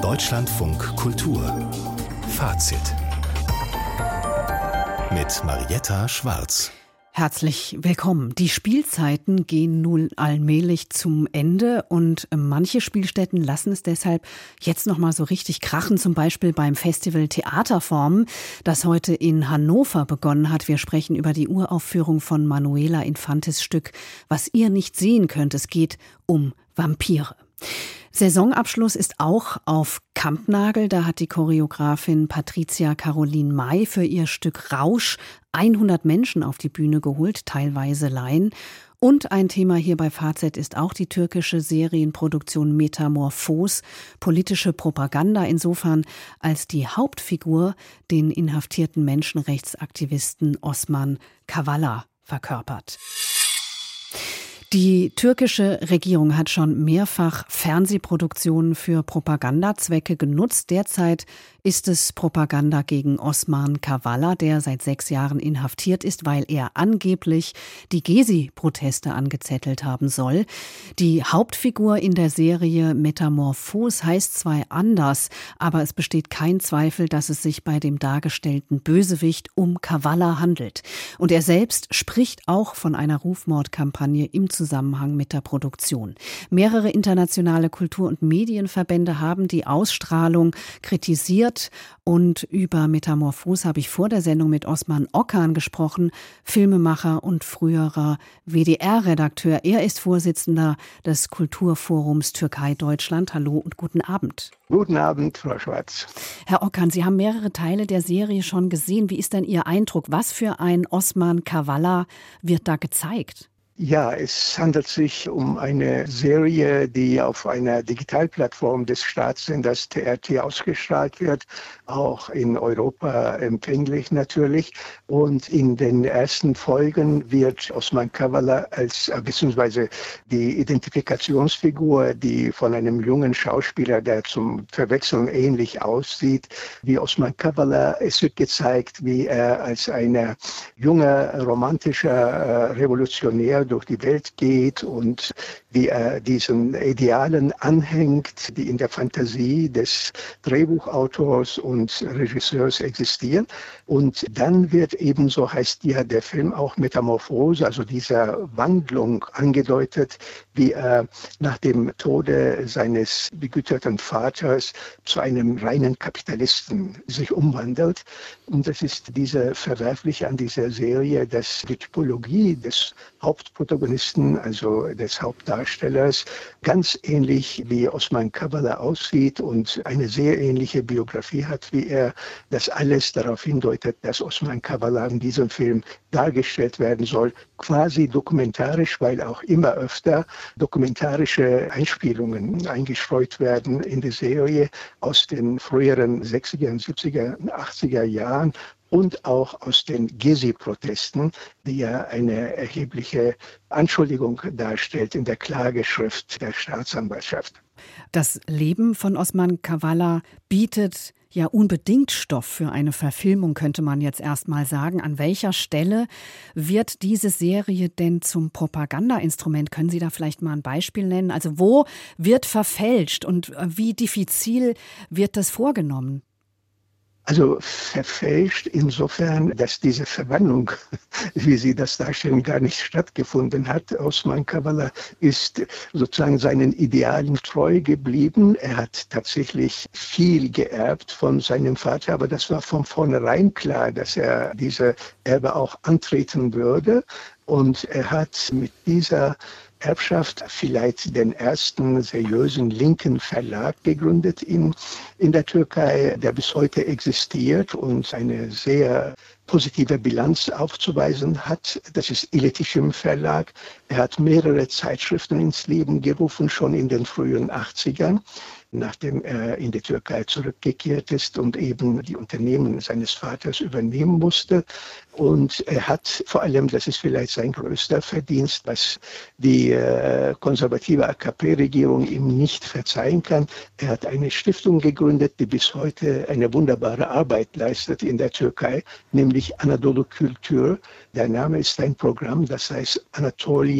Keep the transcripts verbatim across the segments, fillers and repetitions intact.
Deutschlandfunk Kultur Fazit mit Marietta Schwarz. Herzlich willkommen. Die Spielzeiten gehen nun allmählich zum Ende und manche Spielstätten lassen es deshalb jetzt noch mal so richtig krachen, zum Beispiel beim Festival Theaterformen, das heute in Hannover begonnen hat. Wir sprechen über die Uraufführung von Manuela Infantes Stück Was ihr nicht sehen könnt. Es geht um Vampire. Saisonabschluss ist auch auf Kampnagel. Da hat die Choreografin Patricia Caroline May für ihr Stück Rausch hundert Menschen auf die Bühne geholt, teilweise Laien. Und ein Thema hier bei Fazit ist auch die türkische Serienproduktion Metamorphos, politische Propaganda insofern, als die Hauptfigur den inhaftierten Menschenrechtsaktivisten Osman Kavala verkörpert. Die türkische Regierung hat schon mehrfach Fernsehproduktionen für Propagandazwecke genutzt. Derzeit ist es Propaganda gegen Osman Kavala, der seit sechs Jahren inhaftiert ist, weil er angeblich die Gezi-Proteste angezettelt haben soll. Die Hauptfigur in der Serie Metamorphos heißt zwar anders, aber es besteht kein Zweifel, dass es sich bei dem dargestellten Bösewicht um Kavala handelt. Und er selbst spricht auch von einer Rufmordkampagne im Zusammenhang mit der Produktion. Mehrere internationale Kultur- und Medienverbände haben die Ausstrahlung kritisiert und über Metamorphos habe ich vor der Sendung mit Osman Okan gesprochen, Filmemacher und früherer W D R-Redakteur. Er ist Vorsitzender des Kulturforums Türkei-Deutschland. Hallo und guten Abend. Guten Abend, Frau Schwarz. Herr Okan, Sie haben mehrere Teile der Serie schon gesehen. Wie ist denn Ihr Eindruck? Was für ein Osman Kavala wird da gezeigt? Ja, es handelt sich um eine Serie, die auf einer Digitalplattform des Staatssenders T R T ausgestrahlt wird, auch in Europa empfänglich natürlich. Und in den ersten Folgen wird Osman Kavala als, beziehungsweise die Identifikationsfigur, die von einem jungen Schauspieler, der zum Verwechseln ähnlich aussieht, wie Osman Kavala, es wird gezeigt, wie er als ein junger, romantischer Revolutionär durch die Welt geht und wie er diesen Idealen anhängt, die in der Fantasie des Drehbuchautors und Regisseurs existieren. Und dann wird ebenso, heißt ja der Film auch Metamorphose, also dieser Wandlung angedeutet, wie er nach dem Tode seines begüterten Vaters zu einem reinen Kapitalisten sich umwandelt. Und das ist diese Verwerfliche an dieser Serie, dass die Typologie des Hauptprotagonisten, also des Hauptdarstellers, ganz ähnlich wie Osman Kavala aussieht und eine sehr ähnliche Biografie hat wie er. Das alles darauf hindeutet, dass Osman Kavala in diesem Film dargestellt werden soll, quasi dokumentarisch, weil auch immer öfter dokumentarische Einspielungen eingestreut werden in die Serie aus den früheren sechziger, siebziger, achtziger Jahren. Und auch aus den Gezi-Protesten, die ja eine erhebliche Anschuldigung darstellt in der Klageschrift der Staatsanwaltschaft. Das Leben von Osman Kavala bietet ja unbedingt Stoff für eine Verfilmung, könnte man jetzt erst mal sagen. An welcher Stelle wird diese Serie denn zum Propagandainstrument? Können Sie da vielleicht mal ein Beispiel nennen? Also wo wird verfälscht und wie diffizil wird das vorgenommen? Also verfälscht insofern, dass diese Verwandlung, wie Sie das darstellen, gar nicht stattgefunden hat. Osman Kavala ist sozusagen seinen Idealen treu geblieben. Er hat tatsächlich viel geerbt von seinem Vater, aber das war von vornherein klar, dass er diese Erbe auch antreten würde. Und er hat mit dieser Erbschaft vielleicht den ersten seriösen linken Verlag gegründet in, in der Türkei, der bis heute existiert und eine sehr positive Bilanz aufzuweisen hat. Das ist İletişim Verlag. Er hat mehrere Zeitschriften ins Leben gerufen, schon in den frühen achtzigern. Nachdem er in die Türkei zurückgekehrt ist und eben die Unternehmen seines Vaters übernehmen musste. Und er hat vor allem, das ist vielleicht sein größter Verdienst, was die äh, konservative A K P-Regierung ihm nicht verzeihen kann. Er hat eine Stiftung gegründet, die bis heute eine wunderbare Arbeit leistet in der Türkei, nämlich Anadolu Kültür. Der Name ist ein Programm, das heißt Anatolian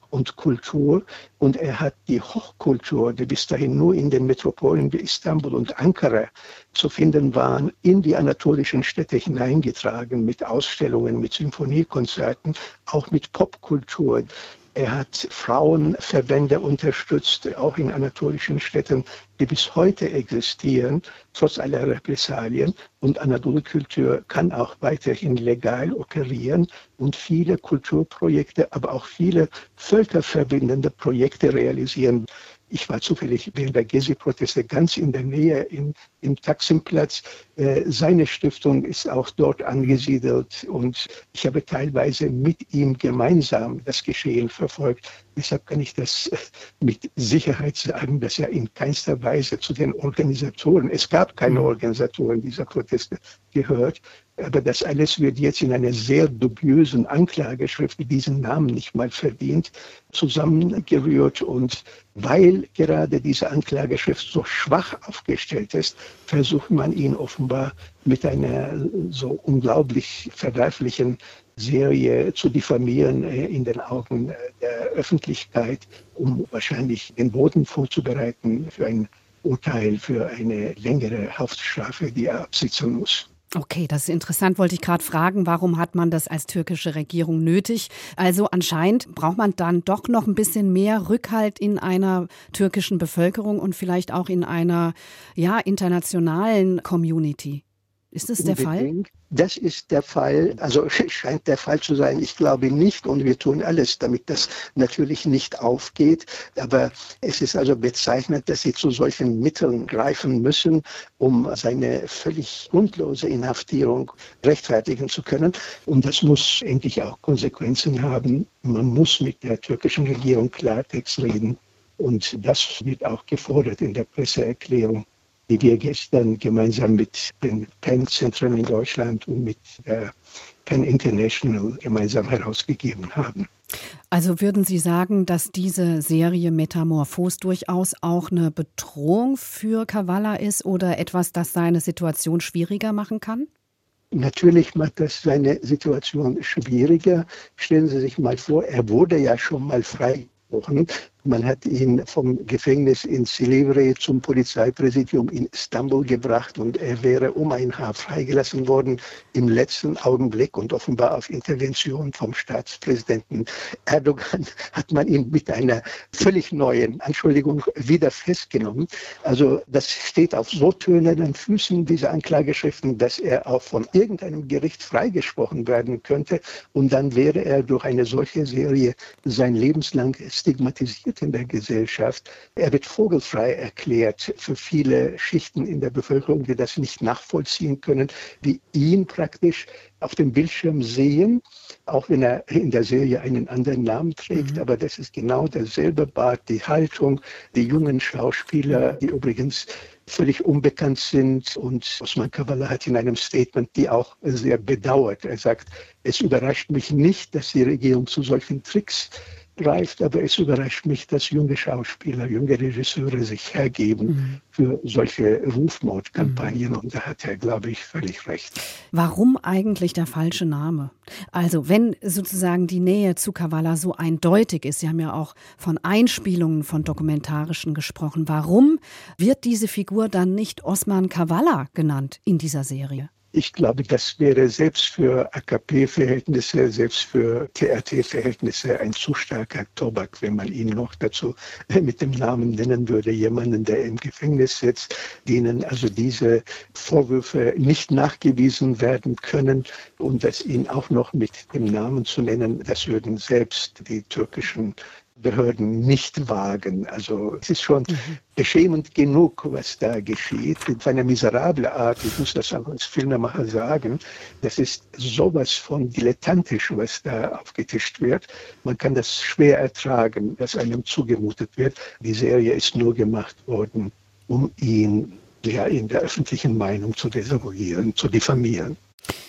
und Kultur. Und er hat die Hochkultur, die bis dahin nur in den Metropolen wie Istanbul und Ankara zu finden waren, in die anatolischen Städte hineingetragen, mit Ausstellungen, mit Symphoniekonzerten, auch mit Popkultur. Er hat Frauenverbände unterstützt, auch in anatolischen Städten, die bis heute existieren, trotz aller Repressalien. Und Anadolu-Kultur kann auch weiterhin legal operieren und viele Kulturprojekte, aber auch viele völkerverbindende Projekte realisieren. Ich war zufällig während der Gezi-Proteste ganz in der Nähe im, im Taksimplatz. Äh, seine Stiftung ist auch dort angesiedelt und ich habe teilweise mit ihm gemeinsam das Geschehen verfolgt. Deshalb kann ich das mit Sicherheit sagen, dass er in keinster Weise zu den Organisatoren, es gab keine Organisatoren dieser Proteste, gehört. Aber das alles wird jetzt in einer sehr dubiösen Anklageschrift, die diesen Namen nicht mal verdient, zusammengerührt. Und weil gerade diese Anklageschrift so schwach aufgestellt ist, versucht man ihn offenbar mit einer so unglaublich verwerflichen Serie zu diffamieren in den Augen der Öffentlichkeit, um wahrscheinlich den Boden vorzubereiten für ein Urteil, für eine längere Haftstrafe, die er absitzen muss. Okay, das ist interessant, wollte ich gerade fragen, warum hat man das als türkische Regierung nötig? Also anscheinend braucht man dann doch noch ein bisschen mehr Rückhalt in einer türkischen Bevölkerung und vielleicht auch in einer ja, internationalen Community. Ist das der Fall? Das ist der Fall, also scheint der Fall zu sein. Ich glaube nicht und wir tun alles, damit das natürlich nicht aufgeht. Aber es ist also bezeichnend, dass sie zu solchen Mitteln greifen müssen, um seine völlig grundlose Inhaftierung rechtfertigen zu können. Und das muss endlich auch Konsequenzen haben. Man muss mit der türkischen Regierung Klartext reden. Und das wird auch gefordert in der Presseerklärung, die wir gestern gemeinsam mit den Penn-Zentren in Deutschland und mit der Penn International gemeinsam herausgegeben haben. Also würden Sie sagen, dass diese Serie Metamorphos durchaus auch eine Bedrohung für Kavala ist oder etwas, das seine Situation schwieriger machen kann? Natürlich macht das seine Situation schwieriger. Stellen Sie sich mal vor, er wurde ja schon mal freigesprochen. Man hat ihn vom Gefängnis in Silivri zum Polizeipräsidium in Istanbul gebracht und er wäre um ein Haar freigelassen worden im letzten Augenblick und offenbar auf Intervention vom Staatspräsidenten Erdogan hat man ihn mit einer völlig neuen Anschuldigung wieder festgenommen. Also das steht auf so tönenden Füßen, diese Anklageschriften, dass er auch von irgendeinem Gericht freigesprochen werden könnte und dann wäre er durch eine solche Serie sein lebenslang stigmatisiert in der Gesellschaft. Er wird vogelfrei erklärt für viele Schichten in der Bevölkerung, die das nicht nachvollziehen können, die ihn praktisch auf dem Bildschirm sehen, auch wenn er in der Serie einen anderen Namen trägt. Mhm. Aber das ist genau derselbe Bart, die Haltung, die jungen Schauspieler, die übrigens völlig unbekannt sind. Und Osman Kavala hat in einem Statement die auch sehr bedauert. Er sagt, es überrascht mich nicht, dass die Regierung zu solchen Tricks greift, aber es überrascht mich, dass junge Schauspieler, junge Regisseure sich hergeben mhm. für solche Rufmordkampagnen. Mhm. Und da hat er, glaube ich, völlig recht. Warum eigentlich der falsche Name? Also wenn sozusagen die Nähe zu Kavala so eindeutig ist, Sie haben ja auch von Einspielungen von dokumentarischen gesprochen, warum wird diese Figur dann nicht Osman Kavala genannt in dieser Serie? Ich glaube, das wäre selbst für A K P-Verhältnisse, selbst für T R T-Verhältnisse ein zu starker Tobak, wenn man ihn noch dazu mit dem Namen nennen würde. Jemanden, der im Gefängnis sitzt, denen also diese Vorwürfe nicht nachgewiesen werden können und das ihn auch noch mit dem Namen zu nennen, das würden selbst die türkischen Behörden nicht wagen. Also es ist schon mhm. beschämend genug, was da geschieht. Auf eine miserable Art, ich muss das auch als Filmemacher sagen, das ist sowas von dilettantisch, was da aufgetischt wird. Man kann das schwer ertragen, dass einem zugemutet wird. Die Serie ist nur gemacht worden, um ihn ja, in der öffentlichen Meinung zu desavouieren, zu diffamieren.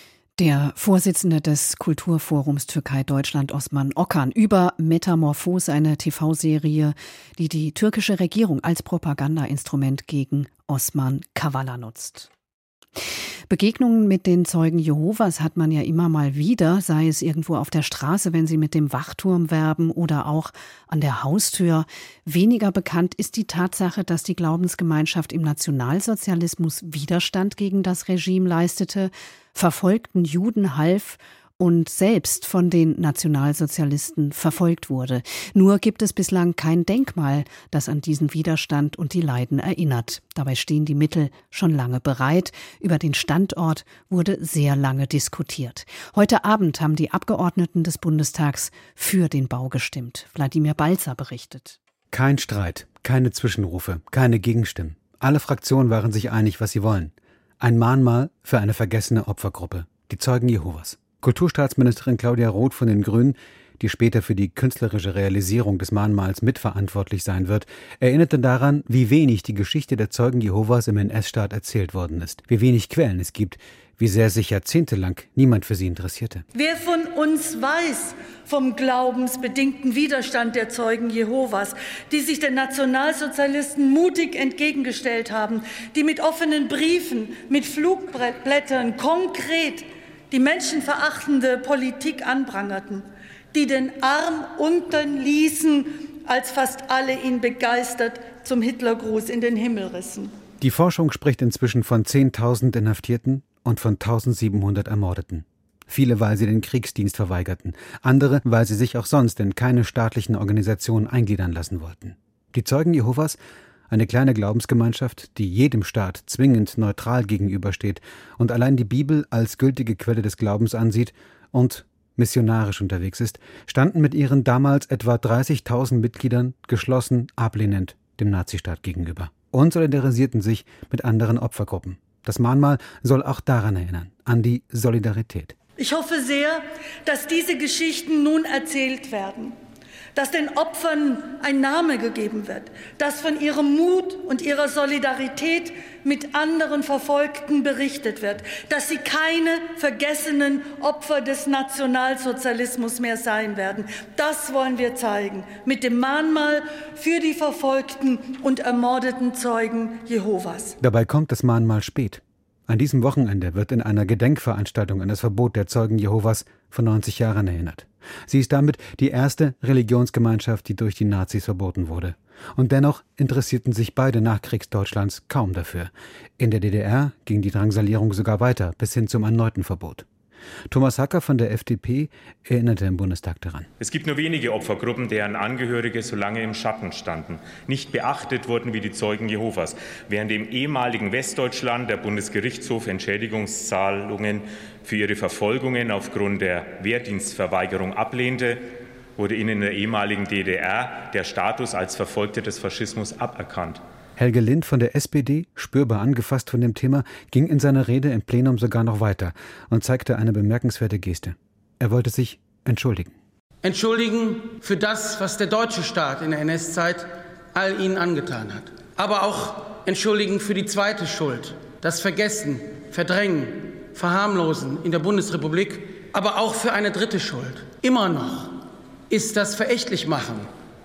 Der Vorsitzende des Kulturforums Türkei-Deutschland, Osman Okan, über Metamorphos, eine T V-Serie, die die türkische Regierung als Propagandainstrument gegen Osman Kavala nutzt. Begegnungen mit den Zeugen Jehovas hat man ja immer mal wieder, sei es irgendwo auf der Straße, wenn sie mit dem Wachturm werben oder auch an der Haustür. Weniger bekannt ist die Tatsache, dass die Glaubensgemeinschaft im Nationalsozialismus Widerstand gegen das Regime leistete, verfolgten Juden half und selbst von den Nationalsozialisten verfolgt wurde. Nur gibt es bislang kein Denkmal, das an diesen Widerstand und die Leiden erinnert. Dabei stehen die Mittel schon lange bereit. Über den Standort wurde sehr lange diskutiert. Heute Abend haben die Abgeordneten des Bundestags für den Bau gestimmt. Wladimir Balzer berichtet. Kein Streit, keine Zwischenrufe, keine Gegenstimmen. Alle Fraktionen waren sich einig, was sie wollen. Ein Mahnmal für eine vergessene Opfergruppe, die Zeugen Jehovas. Kulturstaatsministerin Claudia Roth von den Grünen, die später für die künstlerische Realisierung des Mahnmals mitverantwortlich sein wird, erinnerte daran, wie wenig die Geschichte der Zeugen Jehovas im N S-Staat erzählt worden ist, wie wenig Quellen es gibt, wie sehr sich jahrzehntelang niemand für sie interessierte. Wer von uns weiß vom glaubensbedingten Widerstand der Zeugen Jehovas, die sich den Nationalsozialisten mutig entgegengestellt haben, die mit offenen Briefen, mit Flugblättern konkret die menschenverachtende Politik anprangerten, die den Arm unten ließen, als fast alle ihn begeistert zum Hitlergruß in den Himmel rissen. Die Forschung spricht inzwischen von zehntausend Inhaftierten und von eintausendsiebenhundert Ermordeten. Viele, weil sie den Kriegsdienst verweigerten, andere, weil sie sich auch sonst in keine staatlichen Organisationen eingliedern lassen wollten. Die Zeugen Jehovas, eine kleine Glaubensgemeinschaft, die jedem Staat zwingend neutral gegenübersteht und allein die Bibel als gültige Quelle des Glaubens ansieht und missionarisch unterwegs ist, standen mit ihren damals etwa dreißigtausend Mitgliedern geschlossen ablehnend dem Nazistaat gegenüber und solidarisierten sich mit anderen Opfergruppen. Das Mahnmal soll auch daran erinnern, an die Solidarität. Ich hoffe sehr, dass diese Geschichten nun erzählt werden, dass den Opfern ein Name gegeben wird, dass von ihrem Mut und ihrer Solidarität mit anderen Verfolgten berichtet wird, dass sie keine vergessenen Opfer des Nationalsozialismus mehr sein werden. Das wollen wir zeigen mit dem Mahnmal für die verfolgten und ermordeten Zeugen Jehovas. Dabei kommt das Mahnmal spät. An diesem Wochenende wird in einer Gedenkveranstaltung an das Verbot der Zeugen Jehovas vor neunzig Jahren erinnert. Sie ist damit die erste Religionsgemeinschaft, die durch die Nazis verboten wurde. Und dennoch interessierten sich beide Nachkriegsdeutschlands kaum dafür. In der D D R ging die Drangsalierung sogar weiter, bis hin zum erneuten Verbot. Thomas Hacker von der F D P erinnerte im Bundestag daran. Es gibt nur wenige Opfergruppen, deren Angehörige so lange im Schatten standen, nicht beachtet wurden wie die Zeugen Jehovas. Während im ehemaligen Westdeutschland der Bundesgerichtshof Entschädigungszahlungen für ihre Verfolgungen aufgrund der Wehrdienstverweigerung ablehnte, wurde ihnen in der ehemaligen D D R der Status als Verfolgte des Faschismus aberkannt. Helge Lind von der S P D, spürbar angefasst von dem Thema, ging in seiner Rede im Plenum sogar noch weiter und zeigte eine bemerkenswerte Geste. Er wollte sich entschuldigen. Entschuldigen für das, was der deutsche Staat in der N S-Zeit all ihnen angetan hat. Aber auch entschuldigen für die zweite Schuld, das Vergessen, Verdrängen, Verharmlosen in der Bundesrepublik, aber auch für eine dritte Schuld. Immer noch ist das Verächtlichmachen,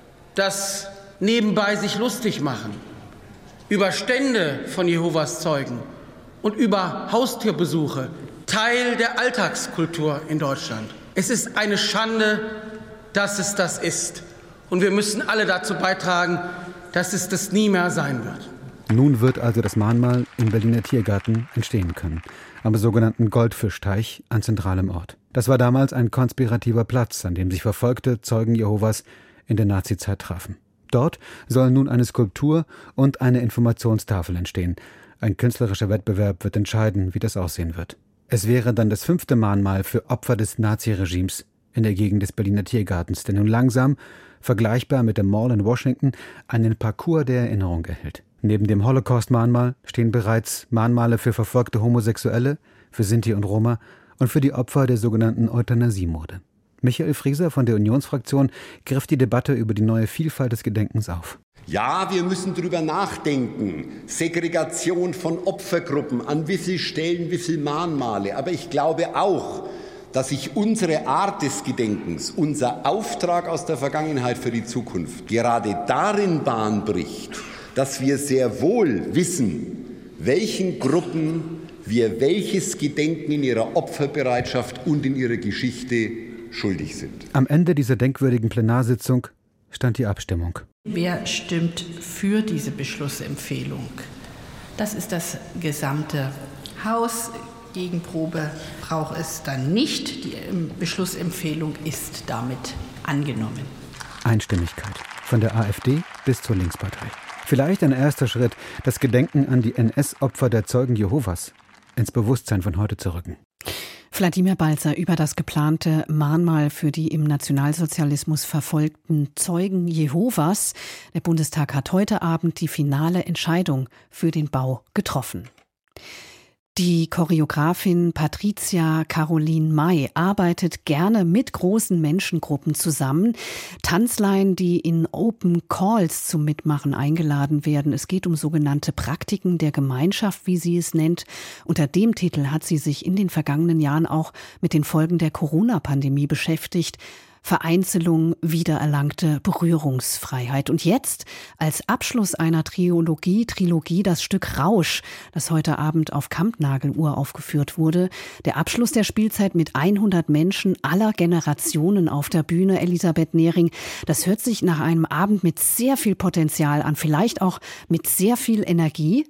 das nebenbei sich lustig machen über Stände von Jehovas Zeugen und über Haustürbesuche Teil der Alltagskultur in Deutschland. Es ist eine Schande, dass es das ist. Und wir müssen alle dazu beitragen, dass es das nie mehr sein wird. Nun wird also das Mahnmal im Berliner Tiergarten entstehen können, am sogenannten Goldfischteich an zentralem Ort. Das war damals ein konspirativer Platz, an dem sich verfolgte Zeugen Jehovas in der Nazizeit trafen. Dort soll nun eine Skulptur und eine Informationstafel entstehen. Ein künstlerischer Wettbewerb wird entscheiden, wie das aussehen wird. Es wäre dann das fünfte Mahnmal für Opfer des Naziregimes in der Gegend des Berliner Tiergartens, der nun langsam, vergleichbar mit der Mall in Washington, einen Parcours der Erinnerung erhält. Neben dem Holocaust-Mahnmal stehen bereits Mahnmale für verfolgte Homosexuelle, für Sinti und Roma und für die Opfer der sogenannten Euthanasiemorde. Michael Frieser von der Unionsfraktion griff die Debatte über die neue Vielfalt des Gedenkens auf. Ja, wir müssen darüber nachdenken. Segregation von Opfergruppen, an wie vielen Stellen, wie viele Mahnmale. Aber ich glaube auch, dass sich unsere Art des Gedenkens, unser Auftrag aus der Vergangenheit für die Zukunft gerade darin Bahn bricht, dass wir sehr wohl wissen, welchen Gruppen wir welches Gedenken in ihrer Opferbereitschaft und in ihrer Geschichte schuldig sind. Am Ende dieser denkwürdigen Plenarsitzung stand die Abstimmung. Wer stimmt für diese Beschlussempfehlung? Das ist das gesamte Haus. Gegenprobe braucht es dann nicht. Die Beschlussempfehlung ist damit angenommen. Einstimmigkeit. Von der AfD bis zur Linkspartei. Vielleicht ein erster Schritt, das Gedenken an die N S-Opfer der Zeugen Jehovas ins Bewusstsein von heute zu rücken. Wladimir Balzer über das geplante Mahnmal für die im Nationalsozialismus verfolgten Zeugen Jehovas. Der Bundestag hat heute Abend die finale Entscheidung für den Bau getroffen. Die Choreografin Patricia Caroline May arbeitet gerne mit großen Menschengruppen zusammen. Tanzleien, die in Open Calls zum Mitmachen eingeladen werden. Es geht um sogenannte Praktiken der Gemeinschaft, wie sie es nennt. Unter dem Titel hat sie sich in den vergangenen Jahren auch mit den Folgen der Corona-Pandemie beschäftigt. Vereinzelung, wiedererlangte Berührungsfreiheit. Und jetzt als Abschluss einer Trilogie, Trilogie das Stück Rausch, das heute Abend auf Kampnageluhr aufgeführt wurde. Der Abschluss der Spielzeit mit hundert Menschen aller Generationen auf der Bühne. Elisabeth Nehring, das hört sich nach einem Abend mit sehr viel Potenzial an, vielleicht auch mit sehr viel Energie.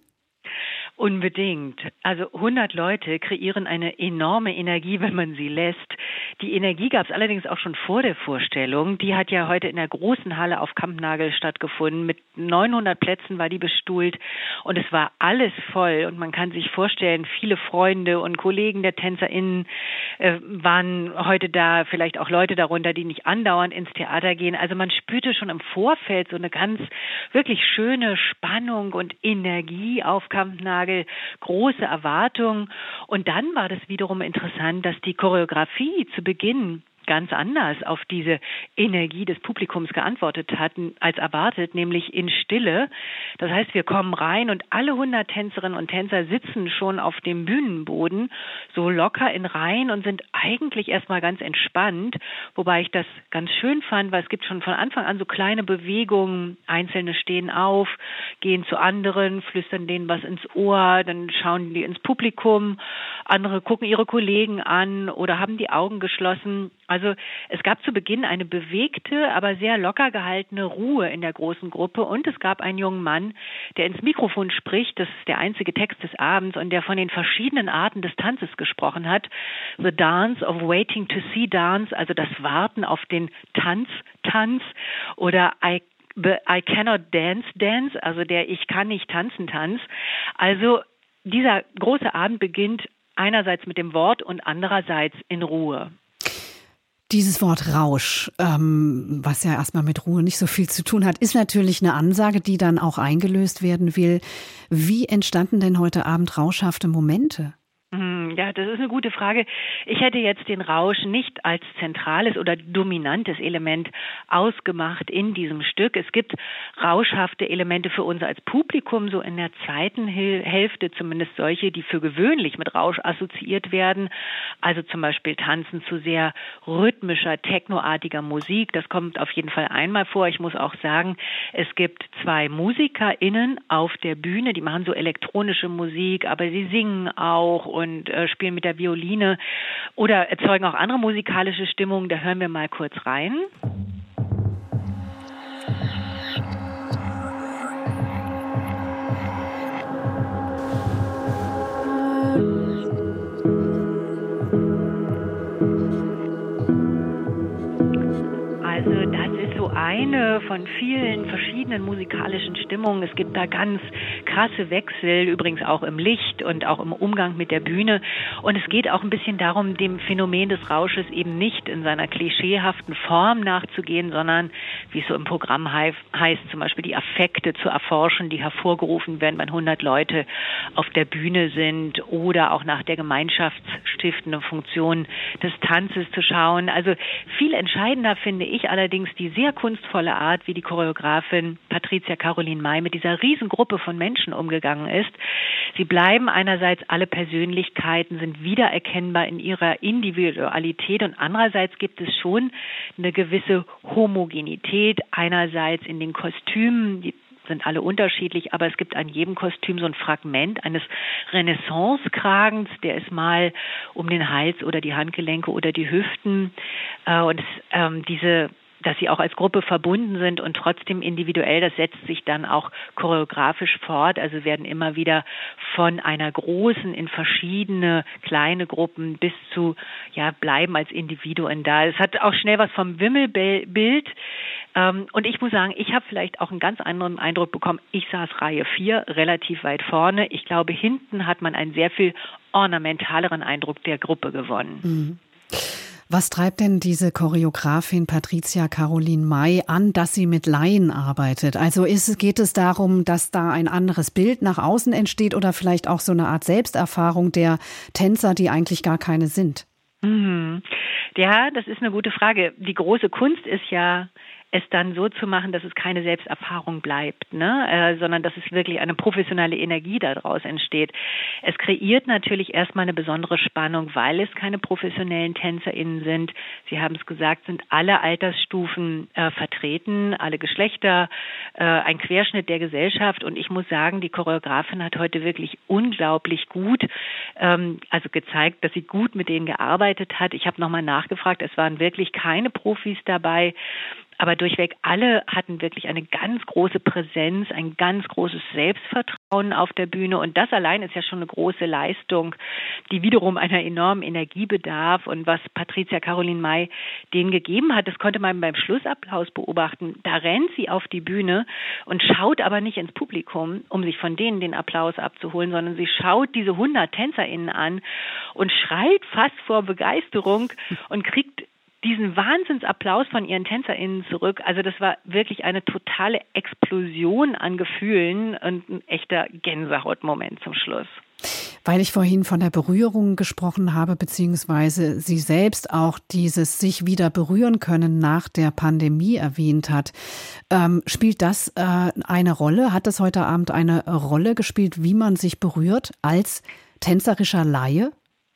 Unbedingt. Also hundert Leute kreieren eine enorme Energie, wenn man sie lässt. Die Energie gab es allerdings auch schon vor der Vorstellung. Die hat ja heute in der großen Halle auf Kampnagel stattgefunden. Mit neunhundert Plätzen war die bestuhlt und es war alles voll. Und man kann sich vorstellen, viele Freunde und Kollegen der TänzerInnen äh, waren heute da, vielleicht auch Leute darunter, die nicht andauernd ins Theater gehen. Also man spürte schon im Vorfeld so eine ganz wirklich schöne Spannung und Energie auf Kampnagel. Große Erwartungen. Und dann war das wiederum interessant, dass die Choreografie zu Beginn ganz anders auf diese Energie des Publikums geantwortet hatten als erwartet, nämlich in Stille. Das heißt, wir kommen rein und alle hundert Tänzerinnen und Tänzer sitzen schon auf dem Bühnenboden, so locker in Reihen und sind eigentlich erstmal ganz entspannt, wobei ich das ganz schön fand, weil es gibt schon von Anfang an so kleine Bewegungen. Einzelne stehen auf, gehen zu anderen, flüstern denen was ins Ohr, dann schauen die ins Publikum, andere gucken ihre Kollegen an oder haben die Augen geschlossen. Also es gab zu Beginn eine bewegte, aber sehr locker gehaltene Ruhe in der großen Gruppe und es gab einen jungen Mann, der ins Mikrofon spricht, das ist der einzige Text des Abends und der von den verschiedenen Arten des Tanzes gesprochen hat. The Dance of Waiting to See Dance, also das Warten auf den Tanz, Tanz oder I The I Cannot Dance Dance, also der Ich kann nicht tanzen Tanz. Also dieser große Abend beginnt einerseits mit dem Wort und andererseits in Ruhe. Dieses Wort Rausch, ähm, was ja erstmal mit Ruhe nicht so viel zu tun hat, ist natürlich eine Ansage, die dann auch eingelöst werden will. Wie entstanden denn heute Abend rauschhafte Momente? Ja, das ist eine gute Frage. Ich hätte jetzt den Rausch nicht als zentrales oder dominantes Element ausgemacht in diesem Stück. Es gibt rauschhafte Elemente für uns als Publikum, so in der zweiten Hälfte, zumindest solche, die für gewöhnlich mit Rausch assoziiert werden. Also zum Beispiel Tanzen zu sehr rhythmischer, technoartiger Musik. Das kommt auf jeden Fall einmal vor. Ich muss auch sagen, es gibt zwei MusikerInnen auf der Bühne, die machen so elektronische Musik, aber sie singen auch und äh, spielen mit der Violine oder erzeugen auch andere musikalische Stimmungen. Da hören wir mal kurz rein. Also das ist so eine von vielen verschiedenen musikalischen Stimmungen. Es gibt da ganz krasse Wechsel, übrigens auch im Licht und auch im Umgang mit der Bühne. Und es geht auch ein bisschen darum, dem Phänomen des Rausches eben nicht in seiner klischeehaften Form nachzugehen, sondern, wie es so im Programm heißt, zum Beispiel die Affekte zu erforschen, die hervorgerufen werden, wenn hundert Leute auf der Bühne sind oder auch nach der gemeinschaftsstiftenden Funktion des Tanzes zu schauen. Also viel entscheidender finde ich allerdings die sehr kunstvolle Art, wie die Choreografin Patricia Caroline May mit dieser Riesengruppe von Menschen umgegangen ist. Sie bleiben einerseits alle Persönlichkeiten, sind wiedererkennbar in ihrer Individualität und andererseits gibt es schon eine gewisse Homogenität. Einerseits in den Kostümen, die sind alle unterschiedlich, aber es gibt an jedem Kostüm so ein Fragment eines Renaissance-Kragens, der ist mal um den Hals oder die Handgelenke oder die Hüften. Äh, und es, ähm, diese dass sie auch als Gruppe verbunden sind und trotzdem individuell, das setzt sich dann auch choreografisch fort, also werden immer wieder von einer großen in verschiedene kleine Gruppen bis zu, ja, bleiben als Individuen da. Es hat auch schnell was vom Wimmelbild ähm, und ich muss sagen, ich habe vielleicht auch einen ganz anderen Eindruck bekommen. Ich saß Reihe vier, relativ weit vorne. Ich glaube, hinten hat man einen sehr viel ornamentaleren Eindruck der Gruppe gewonnen. Mhm. Was treibt denn diese Choreografin Patricia Caroline May an, dass sie mit Laien arbeitet? Also ist, geht es darum, dass da ein anderes Bild nach außen entsteht oder vielleicht auch so eine Art Selbsterfahrung der Tänzer, die eigentlich gar keine sind? Mhm. Ja, das ist eine gute Frage. Die große Kunst ist ja, es dann so zu machen, dass es keine Selbsterfahrung bleibt, ne? äh, sondern dass es wirklich eine professionelle Energie daraus entsteht. Es kreiert natürlich erstmal eine besondere Spannung, weil es keine professionellen TänzerInnen sind. Sie haben es gesagt, sind alle Altersstufen äh, vertreten, alle Geschlechter, äh, ein Querschnitt der Gesellschaft. Und ich muss sagen, die Choreografin hat heute wirklich unglaublich gut, ähm, also gezeigt, dass sie gut mit denen gearbeitet hat. Ich habe nochmal nachgefragt, es waren wirklich keine Profis dabei. Aber durchweg alle hatten wirklich eine ganz große Präsenz, ein ganz großes Selbstvertrauen auf der Bühne. Und das allein ist ja schon eine große Leistung, die wiederum einer enormen Energie bedarf. Und was Patricia Caroline May denen gegeben hat, das konnte man beim Schlussapplaus beobachten. Da rennt sie auf die Bühne und schaut aber nicht ins Publikum, um sich von denen den Applaus abzuholen, sondern sie schaut diese hundert TänzerInnen an und schreit fast vor Begeisterung und kriegt diesen Wahnsinnsapplaus von ihren TänzerInnen zurück. Also das war wirklich eine totale Explosion an Gefühlen und ein echter Gänsehautmoment zum Schluss. Weil ich vorhin von der Berührung gesprochen habe, beziehungsweise sie selbst auch dieses sich wieder berühren können nach der Pandemie erwähnt hat. Ähm, spielt das äh, eine Rolle? Hat das heute Abend eine Rolle gespielt, wie man sich berührt als tänzerischer Laie?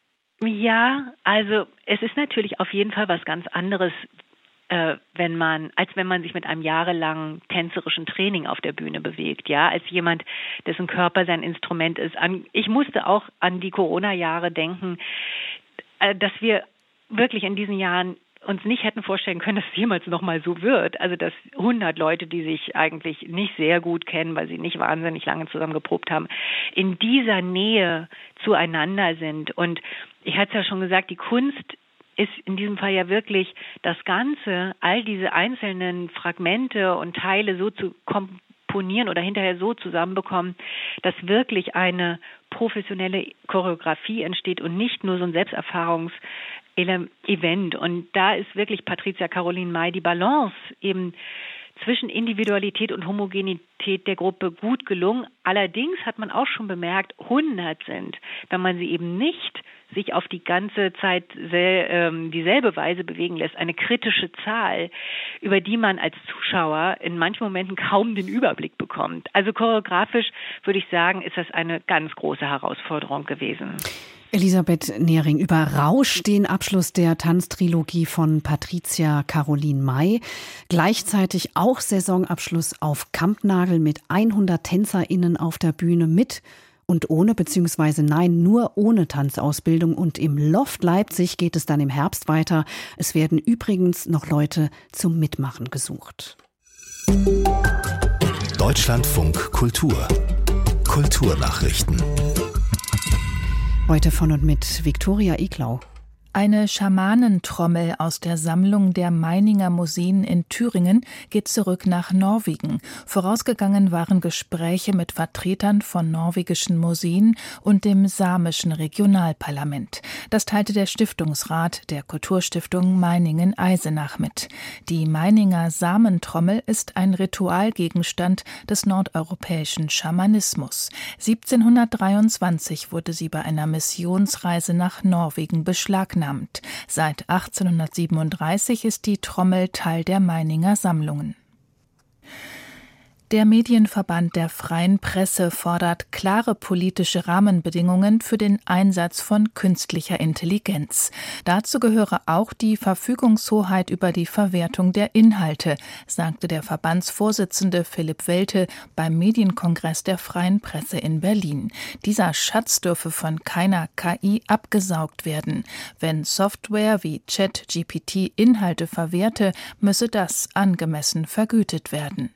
Ja, also es ist natürlich auf jeden Fall was ganz anderes, äh, wenn man, als wenn man sich mit einem jahrelangen tänzerischen Training auf der Bühne bewegt, ja, als jemand, dessen Körper sein Instrument ist. An, ich musste auch an die Corona-Jahre denken, äh, dass wir wirklich in diesen Jahren uns nicht hätten vorstellen können, dass es jemals noch mal so wird. Also dass hundert Leute, die sich eigentlich nicht sehr gut kennen, weil sie nicht wahnsinnig lange zusammen geprobt haben, in dieser Nähe zueinander sind. Und ich hatte es ja schon gesagt, die Kunst ist in diesem Fall ja wirklich das Ganze, all diese einzelnen Fragmente und Teile so zu komponieren oder hinterher so zusammenbekommen, dass wirklich eine professionelle Choreografie entsteht und nicht nur so ein Selbsterfahrungs Event. Und da ist wirklich Patricia Caroline May die Balance eben zwischen Individualität und Homogenität der Gruppe gut gelungen. Allerdings hat man auch schon bemerkt, hundert sind, wenn man sie eben nicht sich auf die ganze Zeit sel- ähm, dieselbe Weise bewegen lässt, eine kritische Zahl, über die man als Zuschauer in manchen Momenten kaum den Überblick bekommt. Also choreografisch würde ich sagen, ist das eine ganz große Herausforderung gewesen. Elisabeth Nehring, überrauscht den Abschluss der Tanztrilogie von Patricia Caroline May. Gleichzeitig auch Saisonabschluss auf Kampnagel mit hundert TänzerInnen auf der Bühne mit und ohne, beziehungsweise nein, nur ohne Tanzausbildung. Und im Loft Leipzig geht es dann im Herbst weiter. Es werden übrigens noch Leute zum Mitmachen gesucht. Deutschlandfunk Kultur. Kulturnachrichten. Heute von und mit Viktoria Eklau. Eine Schamanentrommel aus der Sammlung der Meininger Museen in Thüringen geht zurück nach Norwegen. Vorausgegangen waren Gespräche mit Vertretern von norwegischen Museen und dem samischen Regionalparlament. Das teilte der Stiftungsrat der Kulturstiftung Meiningen-Eisenach mit. Die Meininger Samentrommel ist ein Ritualgegenstand des nordeuropäischen Schamanismus. siebzehnhundertdreiundzwanzig wurde sie bei einer Missionsreise nach Norwegen beschlagnahmt. Seit achtzehnhundertsiebenunddreißig ist die Trommel Teil der Meininger Sammlungen. Der Medienverband der Freien Presse fordert klare politische Rahmenbedingungen für den Einsatz von künstlicher Intelligenz. Dazu gehöre auch die Verfügungshoheit über die Verwertung der Inhalte, sagte der Verbandsvorsitzende Philipp Welte beim Medienkongress der Freien Presse in Berlin. Dieser Schatz dürfe von keiner K I abgesaugt werden. Wenn Software wie ChatGPT Inhalte verwerte, müsse das angemessen vergütet werden.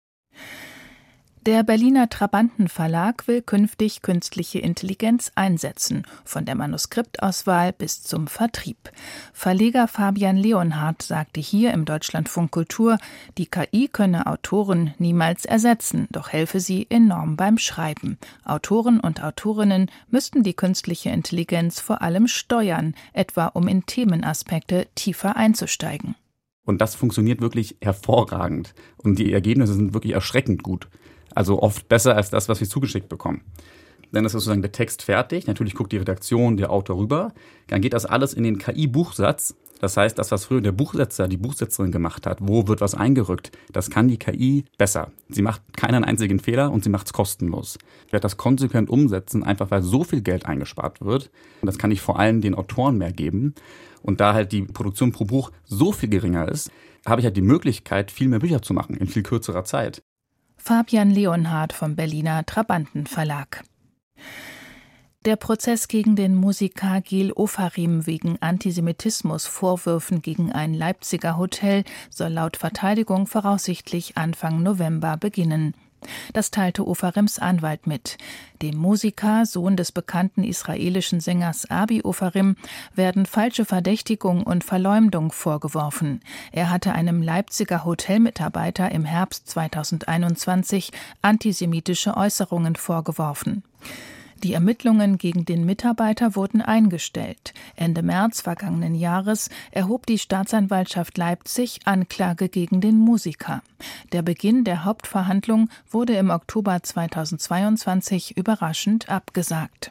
Der Berliner Trabanten Verlag will künftig künstliche Intelligenz einsetzen, von der Manuskriptauswahl bis zum Vertrieb. Verleger Fabian Leonhardt sagte hier im Deutschlandfunk Kultur, die K I könne Autoren niemals ersetzen, doch helfe sie enorm beim Schreiben. Autoren und Autorinnen müssten die künstliche Intelligenz vor allem steuern, etwa um in Themenaspekte tiefer einzusteigen. Und das funktioniert wirklich hervorragend. Und die Ergebnisse sind wirklich erschreckend gut. Also oft besser als das, was wir zugeschickt bekommen. Dann ist sozusagen der Text fertig. Natürlich guckt die Redaktion, der Autor rüber. Dann geht das alles in den K I-Buchsatz. Das heißt, das, was früher der Buchsetzer, die Buchsetzerin gemacht hat, wo wird was eingerückt, das kann die K I besser. Sie macht keinen einzigen Fehler und sie macht es kostenlos. Ich werde das konsequent umsetzen, einfach weil so viel Geld eingespart wird. Und das kann ich vor allem den Autoren mehr geben. Und da halt die Produktion pro Buch so viel geringer ist, habe ich halt die Möglichkeit, viel mehr Bücher zu machen in viel kürzerer Zeit. Fabian Leonhardt vom Berliner Trabanten Verlag. Der Prozess gegen den Musiker Gil Ofarim wegen Antisemitismusvorwürfen gegen ein Leipziger Hotel soll laut Verteidigung voraussichtlich Anfang November beginnen. Das teilte Ofarims Anwalt mit. Dem Musiker, Sohn des bekannten israelischen Sängers Abi Ofarim, werden falsche Verdächtigung und Verleumdung vorgeworfen. Er hatte einem Leipziger Hotelmitarbeiter im Herbst zweitausendeinundzwanzig antisemitische Äußerungen vorgeworfen. Die Ermittlungen gegen den Mitarbeiter wurden eingestellt. Ende März vergangenen Jahres erhob die Staatsanwaltschaft Leipzig Anklage gegen den Musiker. Der Beginn der Hauptverhandlung wurde im Oktober zweitausendzweiundzwanzig überraschend abgesagt.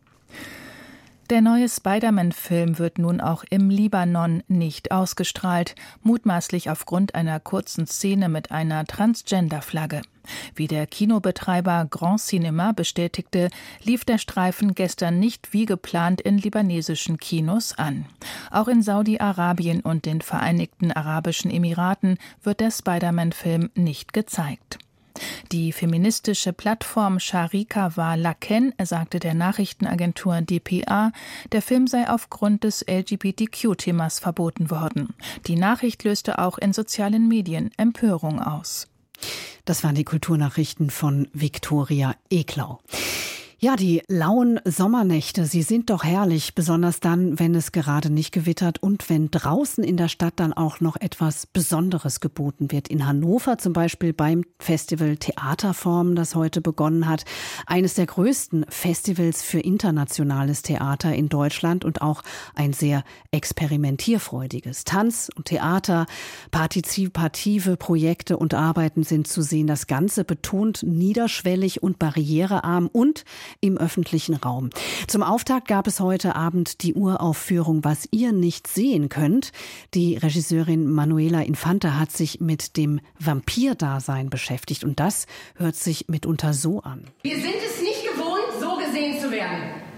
Der neue Spider-Man-Film wird nun auch im Libanon nicht ausgestrahlt, mutmaßlich aufgrund einer kurzen Szene mit einer Transgender-Flagge. Wie der Kinobetreiber Grand Cinema bestätigte, lief der Streifen gestern nicht wie geplant in libanesischen Kinos an. Auch in Saudi-Arabien und den Vereinigten Arabischen Emiraten wird der Spider-Man-Film nicht gezeigt. Die feministische Plattform Sharika war Laken sagte der Nachrichtenagentur D P A, der Film sei aufgrund des L G B T Q-Themas verboten worden. Die Nachricht löste auch in sozialen Medien Empörung aus. Das waren die Kulturnachrichten von Viktoria Eklau. Ja, die lauen Sommernächte, sie sind doch herrlich, besonders dann, wenn es gerade nicht gewittert und wenn draußen in der Stadt dann auch noch etwas Besonderes geboten wird. In Hannover zum Beispiel beim Festival Theaterformen, das heute begonnen hat. Eines der größten Festivals für internationales Theater in Deutschland und auch ein sehr experimentierfreudiges. Tanz und Theater, partizipative Projekte und Arbeiten sind zu sehen. Das Ganze betont niederschwellig und barrierearm und im öffentlichen Raum. Zum Auftakt gab es heute Abend die Uraufführung Was ihr nicht sehen könnt. Die Regisseurin Manuela Infante hat sich mit dem Vampirdasein beschäftigt und das hört sich mitunter so an. Wir sind es nicht gewohnt, so gesehen zu werden.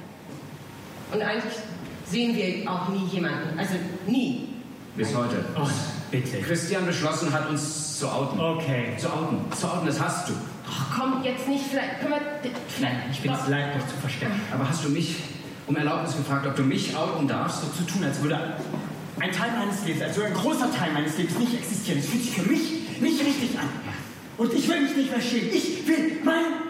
Und eigentlich sehen wir auch nie jemanden. Also nie. Bis heute. Oh, bitte. Christian beschlossen hat, uns zu outen. Okay. Zu outen. Zu outen, das hast du. Ach komm, jetzt nicht, vielleicht können wir... Nein, ich bin es leid, noch zu verstecken. Aber hast du mich um Erlaubnis gefragt, ob du mich outen darfst? So zu tun, als würde ein Teil meines Lebens, also ein großer Teil meines Lebens nicht existieren. Es fühlt sich für mich nicht richtig an. Und ich will mich nicht mehr schämen. Ich will meinen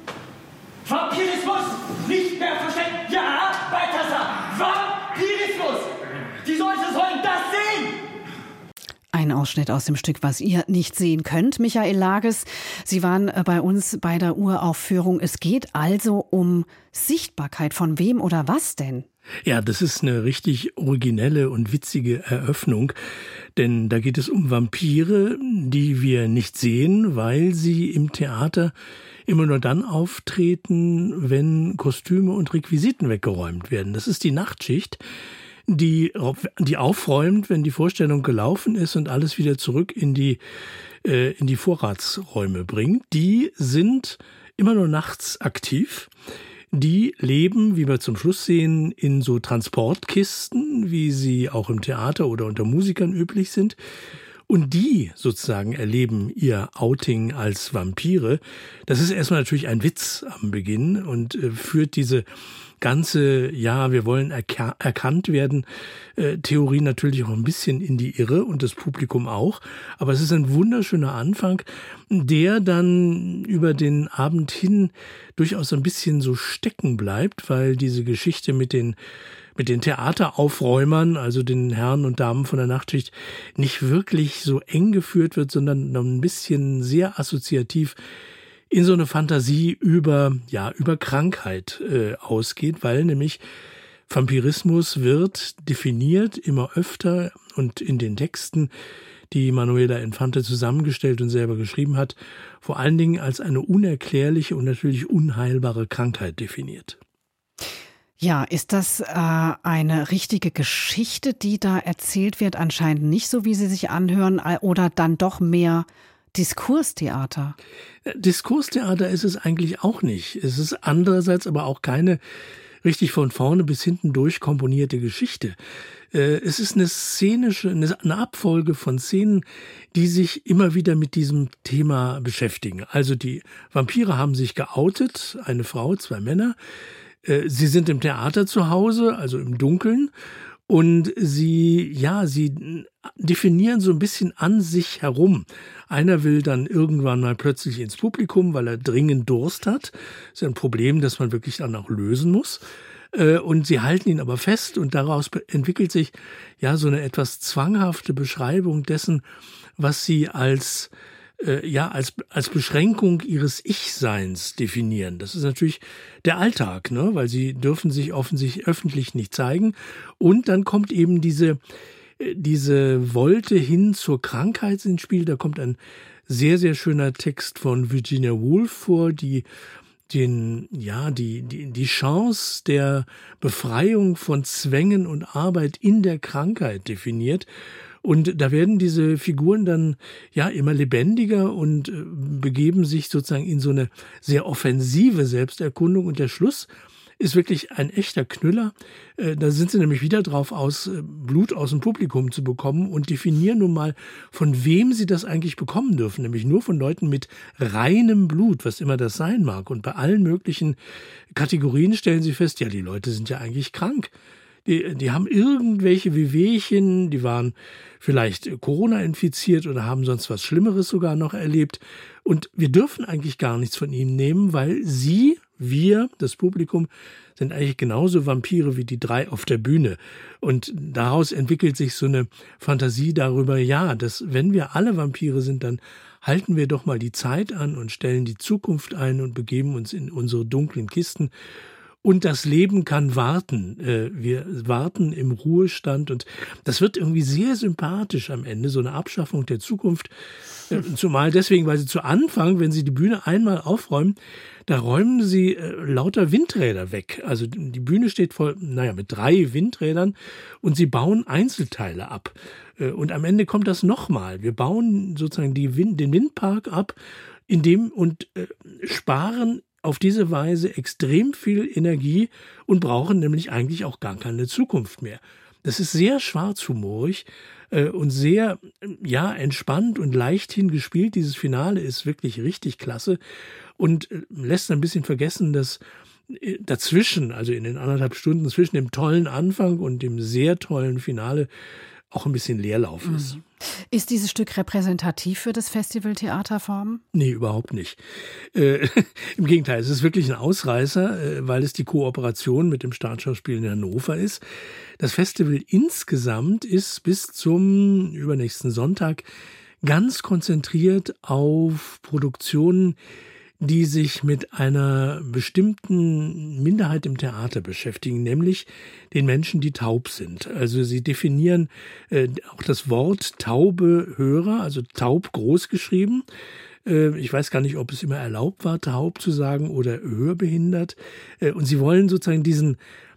Vampirismus nicht mehr verstecken. Ja, Balthasar, Vampirismus. Die Leute sollen das sehen. Ein Ausschnitt aus dem Stück, was ihr nicht sehen könnt, Michael Lages. Sie waren bei uns bei der Uraufführung. Es geht also um Sichtbarkeit. Von wem oder was denn? Ja, das ist eine richtig originelle und witzige Eröffnung, denn da geht es um Vampire, die wir nicht sehen, weil sie im Theater immer nur dann auftreten, wenn Kostüme und Requisiten weggeräumt werden. Das ist die Nachtschicht. die, die aufräumt, wenn die Vorstellung gelaufen ist und alles wieder zurück in die, äh, in die Vorratsräume bringt. Die sind immer nur nachts aktiv. Die leben, wie wir zum Schluss sehen, in so Transportkisten, wie sie auch im Theater oder unter Musikern üblich sind. Und die sozusagen erleben ihr Outing als Vampire. Das ist erstmal natürlich ein Witz am Beginn und äh, führt diese ganze, ja, wir wollen erka- erkannt werden, äh, Theorie natürlich auch ein bisschen in die Irre und das Publikum auch. Aber es ist ein wunderschöner Anfang, der dann über den Abend hin durchaus ein bisschen so stecken bleibt, weil diese Geschichte mit den mit den Theateraufräumern, also den Herren und Damen von der Nachtschicht, nicht wirklich so eng geführt wird, sondern ein bisschen sehr assoziativ in so eine Fantasie über, ja, über Krankheit äh, ausgeht, weil nämlich Vampirismus wird definiert immer öfter und in den Texten, die Manuela Infante zusammengestellt und selber geschrieben hat, vor allen Dingen als eine unerklärliche und natürlich unheilbare Krankheit definiert. Ja, ist das äh, eine richtige Geschichte, die da erzählt wird? Anscheinend nicht so, wie sie sich anhören, oder dann doch mehr Diskurstheater? Diskurstheater ist es eigentlich auch nicht. Es ist andererseits aber auch keine richtig von vorne bis hinten durchkomponierte Geschichte. Es ist eine szenische, eine Abfolge von Szenen, die sich immer wieder mit diesem Thema beschäftigen. Also die Vampire haben sich geoutet, eine Frau, zwei Männer. Sie sind im Theater zu Hause, also im Dunkeln. Und sie, ja, sie definieren so ein bisschen an sich herum. Einer will dann irgendwann mal plötzlich ins Publikum, weil er dringend Durst hat. Das ist ein Problem, das man wirklich dann auch lösen muss. Und sie halten ihn aber fest und daraus entwickelt sich ja so eine etwas zwanghafte Beschreibung dessen, was sie als äh, ja als als Beschränkung ihres Ich-Seins definieren. Das ist natürlich der Alltag, ne, weil sie dürfen sich offensichtlich öffentlich nicht zeigen. Und dann kommt eben diese diese Wolte hin zur Krankheit ins Spiel. Da kommt ein sehr sehr schöner Text von Virginia Woolf vor, die den, ja, die, die, die Chance der Befreiung von Zwängen und Arbeit in der Krankheit definiert. Und da werden diese Figuren dann, ja, immer lebendiger und äh, begeben sich sozusagen in so eine sehr offensive Selbsterkundung. Und der Schluss ist wirklich ein echter Knüller. Äh, da sind sie nämlich wieder drauf aus, äh, Blut aus dem Publikum zu bekommen und definieren nun mal, von wem sie das eigentlich bekommen dürfen. Nämlich nur von Leuten mit reinem Blut, was immer das sein mag. Und bei allen möglichen Kategorien stellen sie fest, ja, die Leute sind ja eigentlich krank. Die, die haben irgendwelche Wehwehchen, die waren vielleicht Corona infiziert oder haben sonst was Schlimmeres sogar noch erlebt. Und wir dürfen eigentlich gar nichts von ihnen nehmen, weil sie, wir, das Publikum, sind eigentlich genauso Vampire wie die drei auf der Bühne. Und daraus entwickelt sich so eine Fantasie darüber, ja, dass wenn wir alle Vampire sind, dann halten wir doch mal die Zeit an und stellen die Zukunft ein und begeben uns in unsere dunklen Kisten. Und das Leben kann warten. Wir warten im Ruhestand. Und das wird irgendwie sehr sympathisch am Ende, so eine Abschaffung der Zukunft. Zumal deswegen, weil sie zu Anfang, wenn sie die Bühne einmal aufräumen, da räumen sie lauter Windräder weg. Also die Bühne steht voll, naja, mit drei Windrädern und sie bauen Einzelteile ab. Und am Ende kommt das nochmal. Wir bauen sozusagen die Wind, den Windpark ab, indem und äh, sparen auf diese Weise extrem viel Energie und brauchen nämlich eigentlich auch gar keine Zukunft mehr. Das ist sehr schwarzhumorig äh, und sehr, ja, entspannt und leichthin gespielt. Dieses Finale ist wirklich richtig klasse und äh, lässt ein bisschen vergessen, dass äh, dazwischen, also in den anderthalb Stunden zwischen dem tollen Anfang und dem sehr tollen Finale, auch ein bisschen Leerlauf ist. Ist dieses Stück repräsentativ für das Festival Theaterformen? Nee, überhaupt nicht. Äh, Im Gegenteil, es ist wirklich ein Ausreißer, äh, weil es die Kooperation mit dem Staatsschauspiel in Hannover ist. Das Festival insgesamt ist bis zum übernächsten Sonntag ganz konzentriert auf Produktionen, die sich mit einer bestimmten Minderheit im Theater beschäftigen, nämlich den Menschen, die taub sind. Also sie definieren äh, auch das Wort taube Hörer, also taub groß geschrieben. Äh, ich weiß gar nicht, ob es immer erlaubt war, taub zu sagen oder hörbehindert. Äh, und sie wollen sozusagen diesen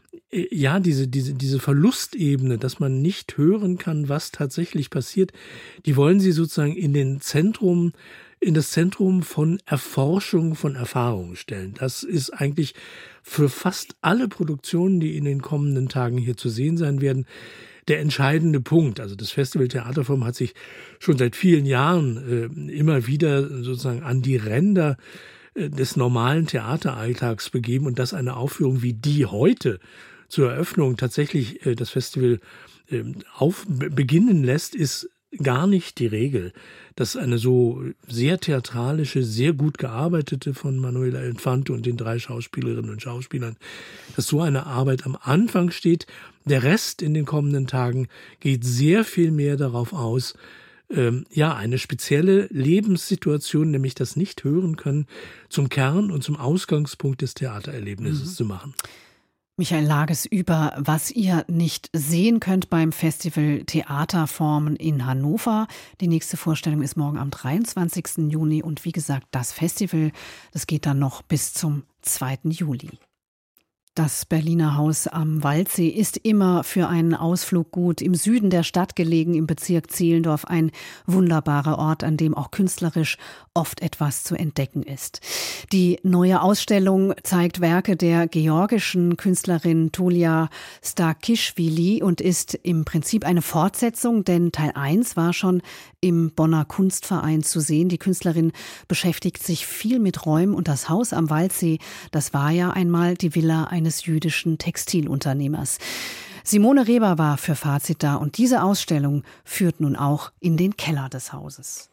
ja, diese, diese, diese Verlustebene, dass man nicht hören kann, was tatsächlich passiert, die wollen sie sozusagen in den Zentrum, in das Zentrum von Erforschung von Erfahrungen stellen. Das ist eigentlich für fast alle Produktionen, die in den kommenden Tagen hier zu sehen sein werden, der entscheidende Punkt. Also das Festival Theaterforum hat sich schon seit vielen Jahren äh, immer wieder sozusagen an die Ränder äh, des normalen Theateralltags begeben und dass eine Aufführung wie die heute zur Eröffnung tatsächlich äh, das Festival äh, auf, beginnen lässt, ist gar nicht die Regel. Dass eine so sehr theatralische, sehr gut gearbeitete von Manuela Infante und den drei Schauspielerinnen und Schauspielern, dass so eine Arbeit am Anfang steht. Der Rest in den kommenden Tagen geht sehr viel mehr darauf aus, ähm, ja, eine spezielle Lebenssituation, nämlich das Nicht-Hören können, zum Kern und zum Ausgangspunkt des Theatererlebnisses mhm. zu machen. Michael Lages über was ihr nicht sehen könnt beim Festival Theaterformen in Hannover. Die nächste Vorstellung ist morgen am dreiundzwanzigsten Juni und wie gesagt, das Festival, das geht dann noch bis zum zweiten Juli. Das Berliner Haus am Waldsee ist immer für einen Ausflug gut. Im Süden der Stadt gelegen, im Bezirk Zehlendorf, ein wunderbarer Ort, an dem auch künstlerisch oft etwas zu entdecken ist. Die neue Ausstellung zeigt Werke der georgischen Künstlerin Tulia Starkischvili und ist im Prinzip eine Fortsetzung, denn Teil eins war schon im Bonner Kunstverein zu sehen. Die Künstlerin beschäftigt sich viel mit Räumen und das Haus am Waldsee, das war ja einmal die Villa eines jüdischen Textilunternehmers. Simone Reber war für Fazit da und diese Ausstellung führt nun auch in den Keller des Hauses.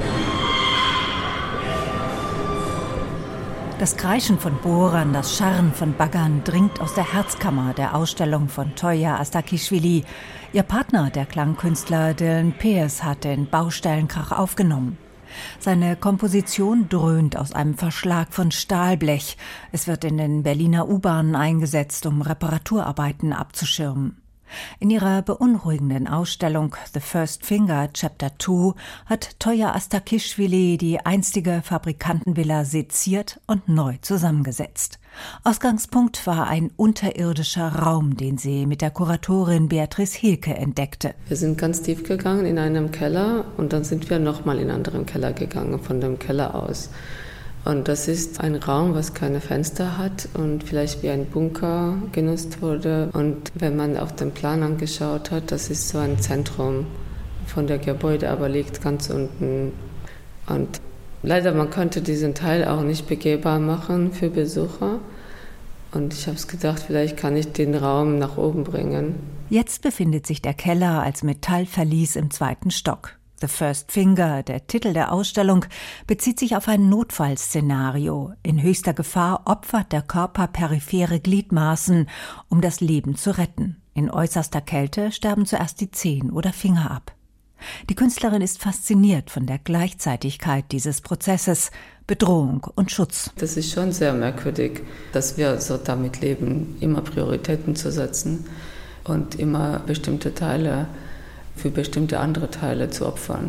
Das Kreischen von Bohrern, das Scharren von Baggern dringt aus der Herzkammer der Ausstellung von Toya Astakischvili. Ihr Partner, der Klangkünstler Dylan Pearce, hat den Baustellenkrach aufgenommen. Seine Komposition dröhnt aus einem Verschlag von Stahlblech. Es wird in den Berliner U-Bahnen eingesetzt, um Reparaturarbeiten abzuschirmen. In ihrer beunruhigenden Ausstellung The First Finger Chapter zwei hat Toya Astakischvili die einstige Fabrikantenvilla seziert und neu zusammengesetzt. Ausgangspunkt war ein unterirdischer Raum, den sie mit der Kuratorin Beatrice Hilke entdeckte. Wir sind ganz tief gegangen in einem Keller und dann sind wir nochmal in einen anderen Keller gegangen, von dem Keller aus. Und das ist ein Raum, was keine Fenster hat und vielleicht wie ein Bunker genutzt wurde. Und wenn man auf den Plan angeschaut hat, das ist so ein Zentrum von der Gebäude, aber liegt ganz unten. Und leider, man konnte diesen Teil auch nicht begehbar machen für Besucher. Und ich habe gedacht, vielleicht kann ich den Raum nach oben bringen. Jetzt befindet sich der Keller als Metallverlies im zweiten Stock. The First Finger, der Titel der Ausstellung, bezieht sich auf ein Notfallszenario. In höchster Gefahr opfert der Körper periphere Gliedmaßen, um das Leben zu retten. In äußerster Kälte sterben zuerst die Zehen oder Finger ab. Die Künstlerin ist fasziniert von der Gleichzeitigkeit dieses Prozesses, Bedrohung und Schutz. Das ist schon sehr merkwürdig, dass wir so damit leben, immer Prioritäten zu setzen und immer bestimmte Teile für bestimmte andere Teile zu opfern.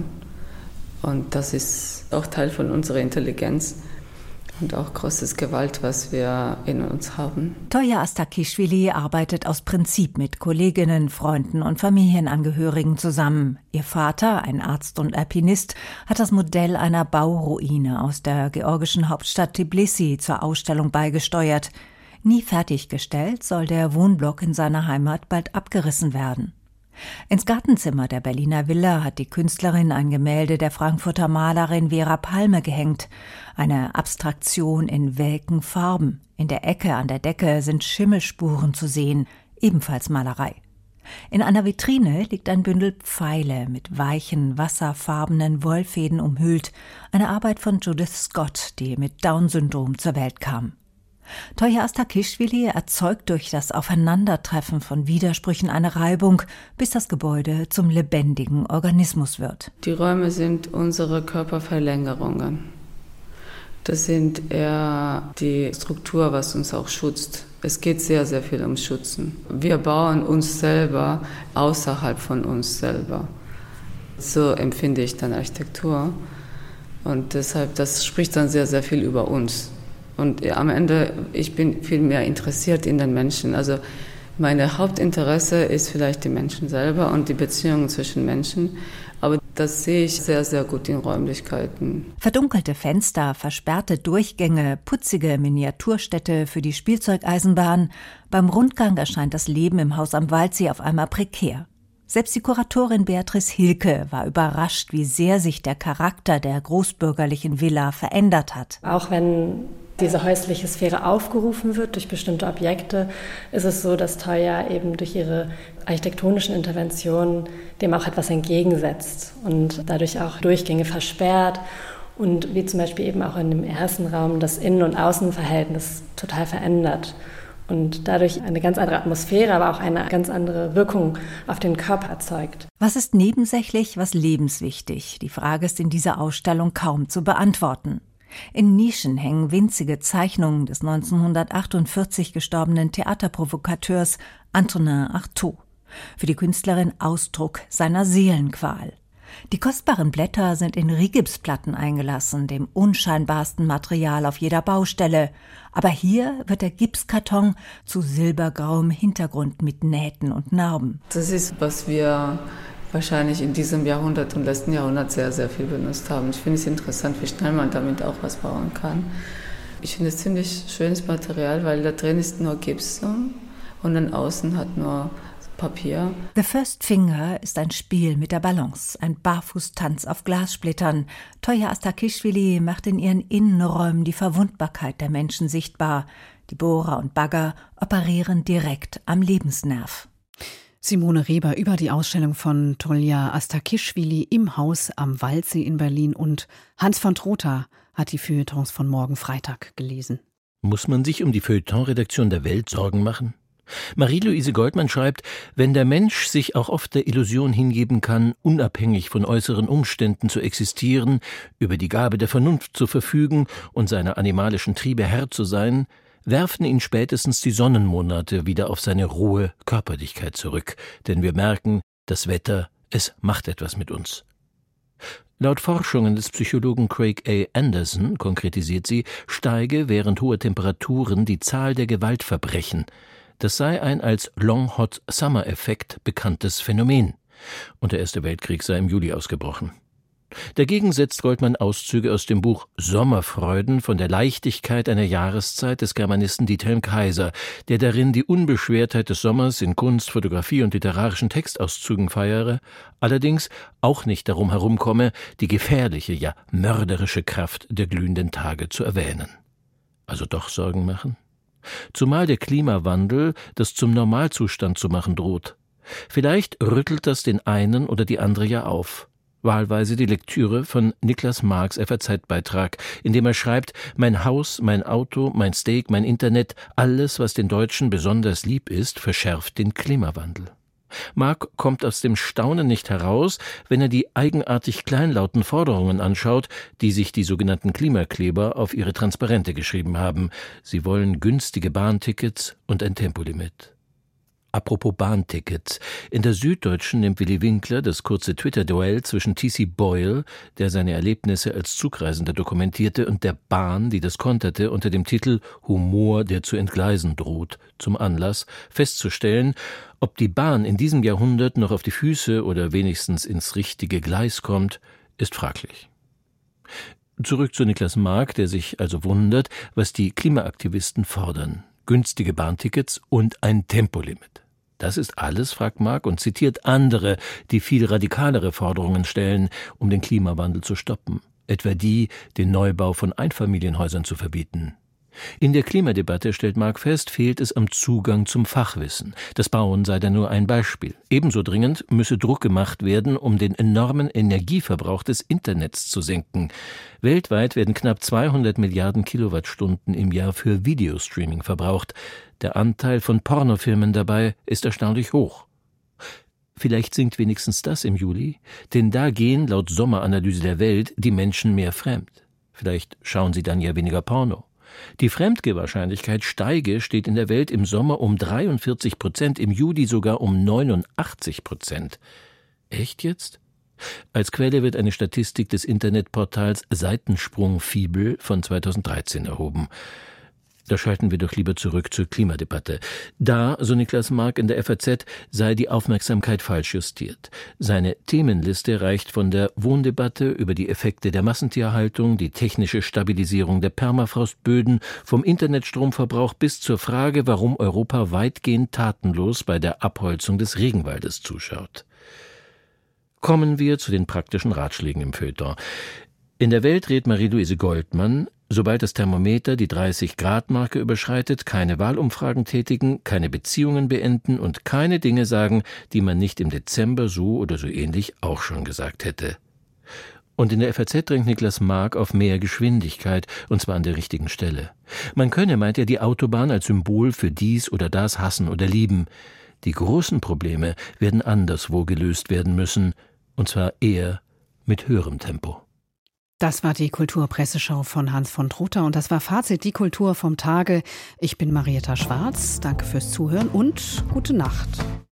Und das ist auch Teil von unserer Intelligenz und auch großes Gewalt, was wir in uns haben. Toya Astakischvili arbeitet aus Prinzip mit Kolleginnen, Freunden und Familienangehörigen zusammen. Ihr Vater, ein Arzt und Alpinist, hat das Modell einer Bauruine aus der georgischen Hauptstadt Tbilisi zur Ausstellung beigesteuert. Nie fertiggestellt soll der Wohnblock in seiner Heimat bald abgerissen werden. Ins Gartenzimmer der Berliner Villa hat die Künstlerin ein Gemälde der Frankfurter Malerin Vera Palme gehängt. Eine Abstraktion in welken Farben. In der Ecke an der Decke sind Schimmelspuren zu sehen, ebenfalls Malerei. In einer Vitrine liegt ein Bündel Pfeile mit weichen, wasserfarbenen Wollfäden umhüllt. Eine Arbeit von Judith Scott, die mit Down-Syndrom zur Welt kam. Toya Astakischvili erzeugt durch das Aufeinandertreffen von Widersprüchen eine Reibung, bis das Gebäude zum lebendigen Organismus wird. Die Räume sind unsere Körperverlängerungen. Das sind eher die Struktur, was uns auch schützt. Es geht sehr, sehr viel ums Schützen. Wir bauen uns selber außerhalb von uns selber. So empfinde ich dann Architektur. Und deshalb, das spricht dann sehr, sehr viel über uns. Und am Ende, ich bin viel mehr interessiert in den Menschen. Also Mein Hauptinteresse ist vielleicht die Menschen selber und die Beziehungen zwischen Menschen. Aber das sehe ich sehr, sehr gut in Räumlichkeiten. Verdunkelte Fenster, versperrte Durchgänge, putzige Miniaturstädte für die Spielzeugeisenbahn. Beim Rundgang erscheint das Leben im Haus am Waldsee auf einmal prekär. Selbst die Kuratorin Beatrice Hilke war überrascht, wie sehr sich der Charakter der großbürgerlichen Villa verändert hat. Auch wenn diese häusliche Sphäre aufgerufen wird durch bestimmte Objekte, ist es so, dass Toya eben durch ihre architektonischen Interventionen dem auch etwas entgegensetzt und dadurch auch Durchgänge versperrt und wie zum Beispiel eben auch in dem ersten Raum das Innen- und Außenverhältnis total verändert und dadurch eine ganz andere Atmosphäre, aber auch eine ganz andere Wirkung auf den Körper erzeugt. Was ist nebensächlich, was lebenswichtig? Die Frage ist in dieser Ausstellung kaum zu beantworten. In Nischen hängen winzige Zeichnungen des neunzehnhundertachtundvierzig gestorbenen Theaterprovokateurs Antonin Artaud. Für die Künstlerin Ausdruck seiner Seelenqual. Die kostbaren Blätter sind in Rigipsplatten eingelassen, dem unscheinbarsten Material auf jeder Baustelle. Aber hier wird der Gipskarton zu silbergrauem Hintergrund mit Nähten und Narben. Das ist, was wir wahrscheinlich in diesem Jahrhundert und letzten Jahrhundert sehr, sehr viel benutzt haben. Ich finde es interessant, wie schnell man damit auch was bauen kann. Ich finde es ziemlich schönes Material, weil da drin ist nur Gips und dann außen hat nur Papier. The First Finger ist ein Spiel mit der Balance, ein Barfußtanz auf Glassplittern. Toya Astakischvili macht in ihren Innenräumen die Verwundbarkeit der Menschen sichtbar. Die Bohrer und Bagger operieren direkt am Lebensnerv. Simone Reber über die Ausstellung von Toya Astakischvili im Haus am Waldsee in Berlin und Hans von Trotha hat die Feuilletons von morgen Freitag gelesen. Muss man sich um die Feuilleton-Redaktion der Welt Sorgen machen? Marie-Louise Goldmann schreibt, wenn der Mensch sich auch oft der Illusion hingeben kann, unabhängig von äußeren Umständen zu existieren, über die Gabe der Vernunft zu verfügen und seiner animalischen Triebe Herr zu sein, werfen ihn spätestens die Sonnenmonate wieder auf seine rohe Körperlichkeit zurück, denn wir merken, das Wetter, es macht etwas mit uns. Laut Forschungen des Psychologen Craig A. Anderson, konkretisiert sie, steige während hoher Temperaturen die Zahl der Gewaltverbrechen. Das sei ein als Long Hot Summer Effekt bekanntes Phänomen. Und der Erste Weltkrieg sei im Juli ausgebrochen. Dagegen setzt Goldmann Auszüge aus dem Buch Sommerfreuden von der Leichtigkeit einer Jahreszeit des Germanisten Diethelm Kaiser, der darin die Unbeschwertheit des Sommers in Kunst, Fotografie und literarischen Textauszügen feiere, allerdings auch nicht darum herumkomme, die gefährliche, ja mörderische Kraft der glühenden Tage zu erwähnen. Also doch Sorgen machen? Zumal der Klimawandel das zum Normalzustand zu machen droht. Vielleicht rüttelt das den einen oder die andere ja auf. Wahlweise die Lektüre von Niklas Marx F A Z-Beitrag, in dem er schreibt, mein Haus, mein Auto, mein Steak, mein Internet, alles, was den Deutschen besonders lieb ist, verschärft den Klimawandel. Marx kommt aus dem Staunen nicht heraus, wenn er die eigenartig kleinlauten Forderungen anschaut, die sich die sogenannten Klimakleber auf ihre Transparente geschrieben haben. Sie wollen günstige Bahntickets und ein Tempolimit. Apropos Bahntickets. In der Süddeutschen nimmt Willi Winkler das kurze Twitter-Duell zwischen T C Boyle, der seine Erlebnisse als Zugreisender dokumentierte, und der Bahn, die das konterte, unter dem Titel »Humor, der zu entgleisen droht«, zum Anlass, festzustellen, ob die Bahn in diesem Jahrhundert noch auf die Füße oder wenigstens ins richtige Gleis kommt, ist fraglich. Zurück zu Niklas Mark, der sich also wundert, was die Klimaaktivisten fordern. Günstige Bahntickets und ein Tempolimit. Das ist alles, fragt Mark und zitiert andere, die viel radikalere Forderungen stellen, um den Klimawandel zu stoppen. Etwa die, den Neubau von Einfamilienhäusern zu verbieten. In der Klimadebatte, stellt Mark fest, fehlt es am Zugang zum Fachwissen. Das Bauen sei da nur ein Beispiel. Ebenso dringend müsse Druck gemacht werden, um den enormen Energieverbrauch des Internets zu senken. Weltweit werden knapp zweihundert Milliarden Kilowattstunden im Jahr für Videostreaming verbraucht. Der Anteil von Pornofilmen dabei ist erstaunlich hoch. Vielleicht sinkt wenigstens das im Juli, denn da gehen laut Sommeranalyse der Welt die Menschen mehr fremd. Vielleicht schauen sie dann ja weniger Porno. Die Fremdgehwahrscheinlichkeit steige, steht in der Welt im Sommer um dreiundvierzig Prozent, im Juli sogar um neunundachtzig Prozent. Echt jetzt? Als Quelle wird eine Statistik des Internetportals Seitensprung Fibel von zweitausenddreizehn erhoben. Da schalten wir doch lieber zurück zur Klimadebatte. Da, so Niklas Mark in der F A Z, sei die Aufmerksamkeit falsch justiert. Seine Themenliste reicht von der Wohndebatte über die Effekte der Massentierhaltung, die technische Stabilisierung der Permafrostböden, vom Internetstromverbrauch bis zur Frage, warum Europa weitgehend tatenlos bei der Abholzung des Regenwaldes zuschaut. Kommen wir zu den praktischen Ratschlägen im Feuilleton. In der Welt rät Marie-Louise Goldmann, sobald das Thermometer die dreißig-Grad-Marke überschreitet, keine Wahlumfragen tätigen, keine Beziehungen beenden und keine Dinge sagen, die man nicht im Dezember so oder so ähnlich auch schon gesagt hätte. Und in der F A Z drängt Niklas Mark auf mehr Geschwindigkeit, und zwar an der richtigen Stelle. Man könne, meint er, die Autobahn als Symbol für dies oder das hassen oder lieben. Die großen Probleme werden anderswo gelöst werden müssen, und zwar eher mit höherem Tempo. Das war die Kulturpresseschau von Hans von Trotha und das war Fazit, die Kultur vom Tage. Ich bin Marietta Schwarz, danke fürs Zuhören und gute Nacht.